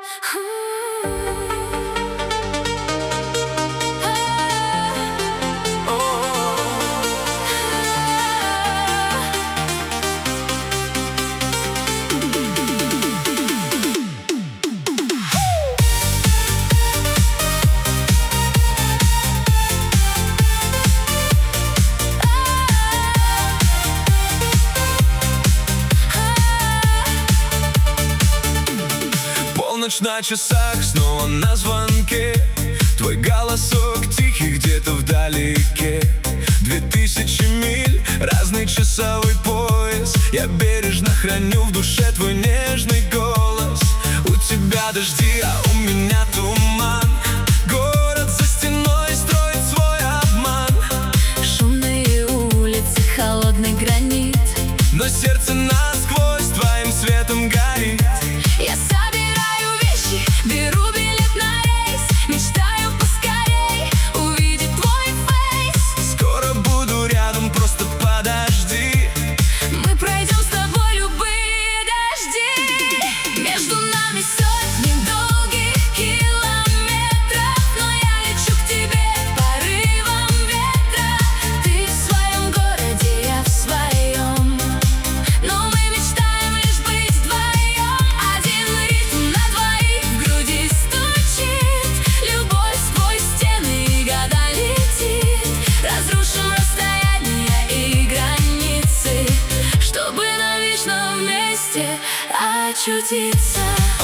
Полночь на часах, снова на звонке. Твой голосок тихий где-то вдалеке. 2000 миль, разный часовой пояс. Я бережно храню в душе твой нежный голос. У тебя дожди, а у меня туман. Город за стеной строит свой обман. Шумные улицы, холодный гранит, но сердце насквозь твоим светом горит. Я собираю вещи, беру билет на рейс. Мечтаю поскорей увидеть твой фейс. Скоро буду рядом, просто подожди. Мы пройдем с тобой любые дожди. Между нами сотни долгих километров, но я лечу к тебе порывом ветра. Ты в своем городе, я в своем, но мы мечтаем лишь быть вдвоем. Один ритм на двоих в груди стучит. Любовь сквозь стены и года летит. Разрушим расстояния и границы, чтобы навечно вместе очутиться.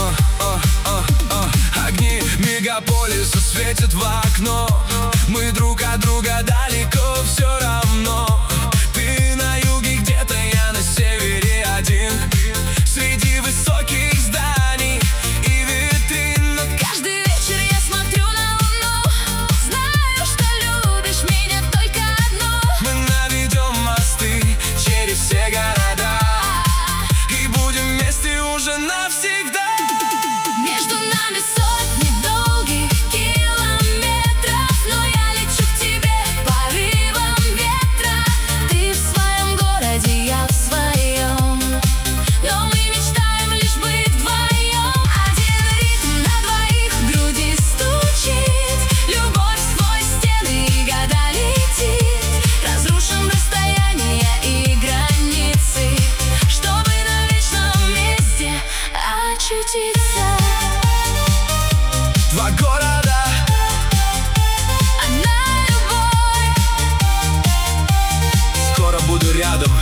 Огни мегаполиса светят в окно. Мы друг от друга далеко, все равно. Ты на юге где-то, я на севере один. Среди высоких зданий и витрин. Каждый вечер я смотрю на луну. Знаю, что любишь меня только одну. Мы наведем мосты через все города и будем вместе уже навсегда. Между нами сотни долгих километров, но я лечу к тебе порывом ветра. Ты в своем городе, я в своем, но мы мечтаем лишь быть вдвоем. Один ритм на двоих в груди стучит. Любовь сквозь стены и года летит. Разрушим расстояния и границы, чтобы навечно вместе очутиться. Два города, Одна любовь. скоро буду рядом.